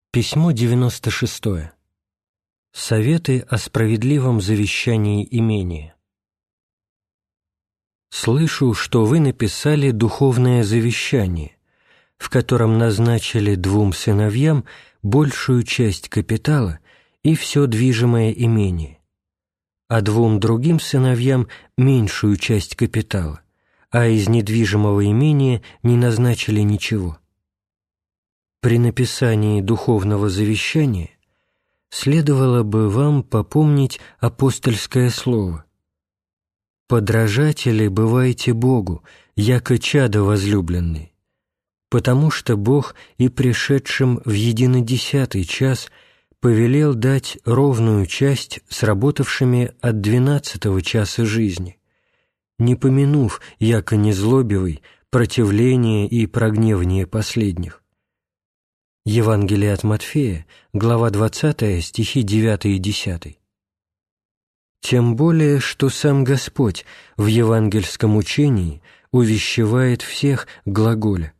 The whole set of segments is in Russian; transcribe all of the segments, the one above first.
Письмо 96. Советы о справедливом завещании имения. Слышу, что вы написали духовное завещание, в котором назначили 2 сыновьям большую часть капитала и все движимое имение, а 2 другим сыновьям меньшую часть капитала, а из недвижимого имения не назначили ничего. При написании духовного завещания следовало бы вам попомнить апостольское слово: «Подражатели бывайте Богу, яко чадо возлюбленные, потому что Бог и пришедшим в единодесятый час повелел дать ровную часть сработавшими от 12-го часа жизни, не помянув, яко незлобивый, противление и прогневание последних». Евангелие от Матфея, глава 20, стихи 9 и 10. Тем более, что сам Господь в евангельском учении увещевает всех глаголя: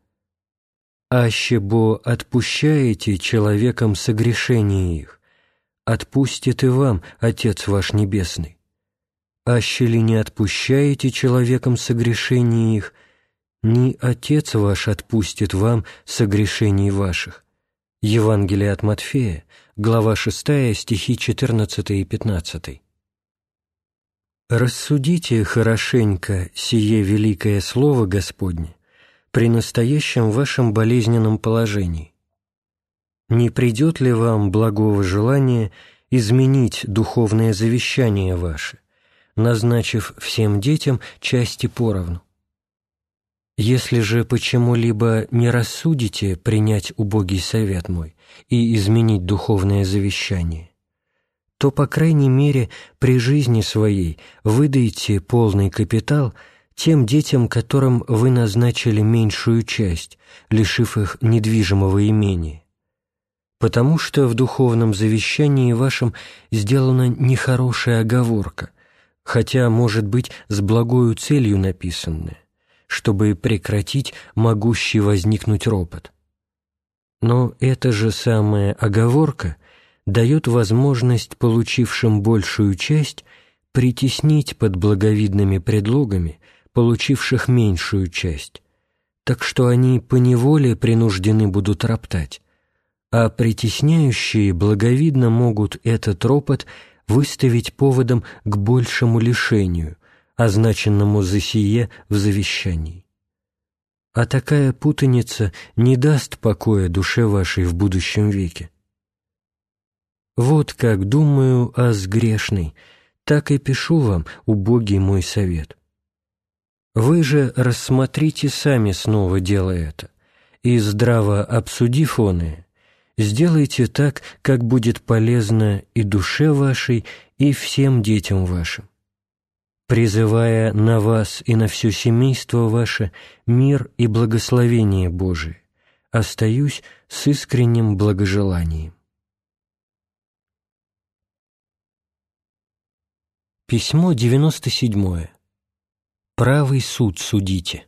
«Аще бо отпущаете человекам согрешения их, отпустит и вам Отец ваш Небесный. Аще ли не отпущаете человекам согрешения их, ни Отец ваш отпустит вам согрешений ваших». Евангелие от Матфея, глава 6, стихи 14 и 15. «Рассудите хорошенько сие великое слово Господне при настоящем вашем болезненном положении. Не придет ли вам благого желания изменить духовное завещание ваше, назначив всем детям части поровну? Если же почему-либо не рассудите принять убогий совет мой и изменить духовное завещание, то, по крайней мере, при жизни своей выдайте полный капитал тем детям, которым вы назначили меньшую часть, лишив их недвижимого имения, потому что в духовном завещании вашем сделана нехорошая оговорка, хотя, может быть, с благою целью написанная, чтобы прекратить могущий возникнуть ропот. Но эта же самая оговорка дает возможность получившим большую часть притеснить под благовидными предлогами получивших меньшую часть, так что они поневоле принуждены будут роптать, а притесняющие благовидно могут этот ропот выставить поводом к большему лишению, означенному за сие в завещании. А такая путаница не даст покоя душе вашей в будущем веке. Вот как думаю аз грешный, так и пишу вам, убогий мой совет. Вы же рассмотрите сами снова дело это, и, здраво обсудив оное, сделайте так, как будет полезно и душе вашей, и всем детям вашим, призывая на вас и на все семейство ваше мир и благословение Божие, остаюсь с искренним благожеланием». Письмо 97. Правый суд судите.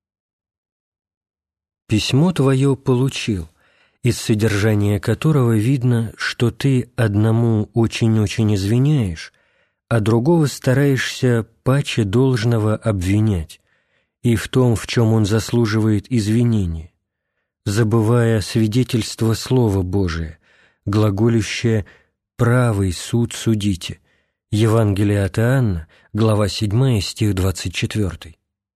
Письмо твое получил, из содержания которого видно, что ты одному очень-очень извиняешь, а другого стараешься паче должного обвинять, и в том, в чем он заслуживает извинения, забывая свидетельство Слова Божия, глаголющее «правый суд судите». Евангелие от Иоанна, глава 7, стих 24.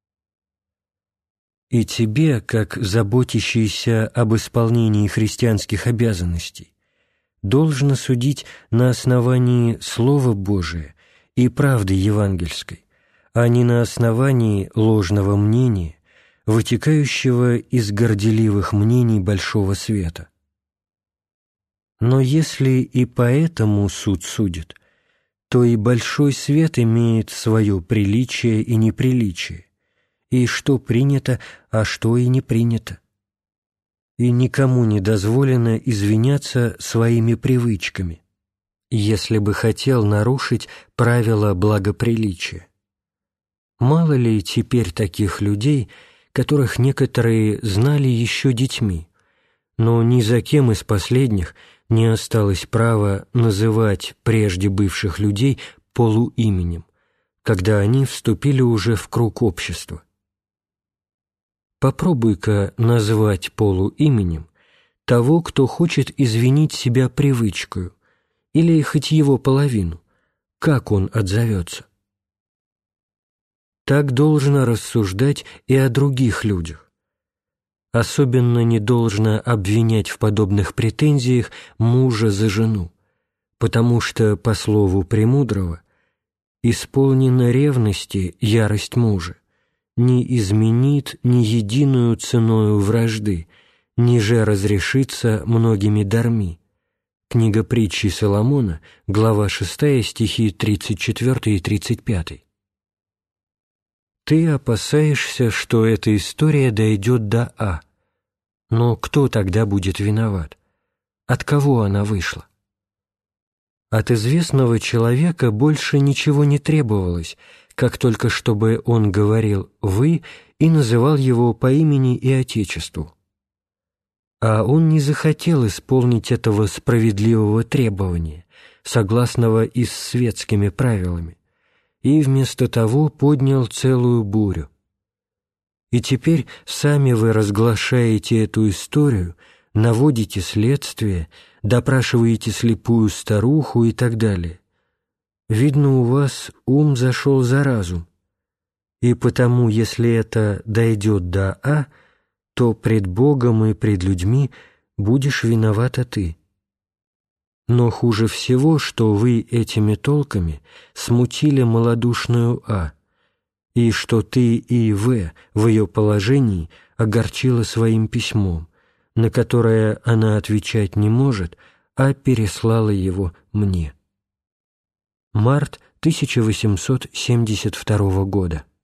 «И тебе, как заботящийся об исполнении христианских обязанностей, должно судить на основании Слова Божия и правды евангельской, а не на основании ложного мнения, вытекающего из горделивых мнений большого света. Но если и поэтому суд судит, то и большой свет имеет свое приличие и неприличие, и что принято, а что и не принято. И никому не дозволено извиняться своими привычками, если бы хотел нарушить правила благоприличия. Мало ли теперь таких людей, которых некоторые знали еще детьми, но ни за кем из последних не осталось права называть прежде бывших людей полуименем, когда они вступили уже в круг общества. Попробуй-ка назвать полуименем того, кто хочет извинить себя привычкою, или хоть его половину, как он отзовется? Так должно рассуждать и о других людях. Особенно не должно обвинять в подобных претензиях мужа за жену, потому что, по слову Премудрого, исполнена ревности ярость мужа, не изменит ни единую ценою вражды, ниже разрешится многими дарми. Книга притчи Соломона, глава 6, стихи 34 и 35. Ты опасаешься, что эта история дойдет до А. Но кто тогда будет виноват? От кого она вышла? От известного человека больше ничего не требовалось, как только чтобы он говорил «вы» и называл его по имени и отечеству. А он не захотел исполнить этого справедливого требования, согласного и с светскими правилами, и вместо того поднял целую бурю. И теперь сами вы разглашаете эту историю, наводите следствие, допрашиваете слепую старуху и так далее. Видно, у вас ум зашел за разум, и потому, если это дойдет до А, то пред Богом и пред людьми будешь виновата ты. Но хуже всего, что вы этими толками смутили малодушную А, и что ты и в ее положении огорчила своим письмом, на которое она отвечать не может, а переслала его мне. Март 1872 года.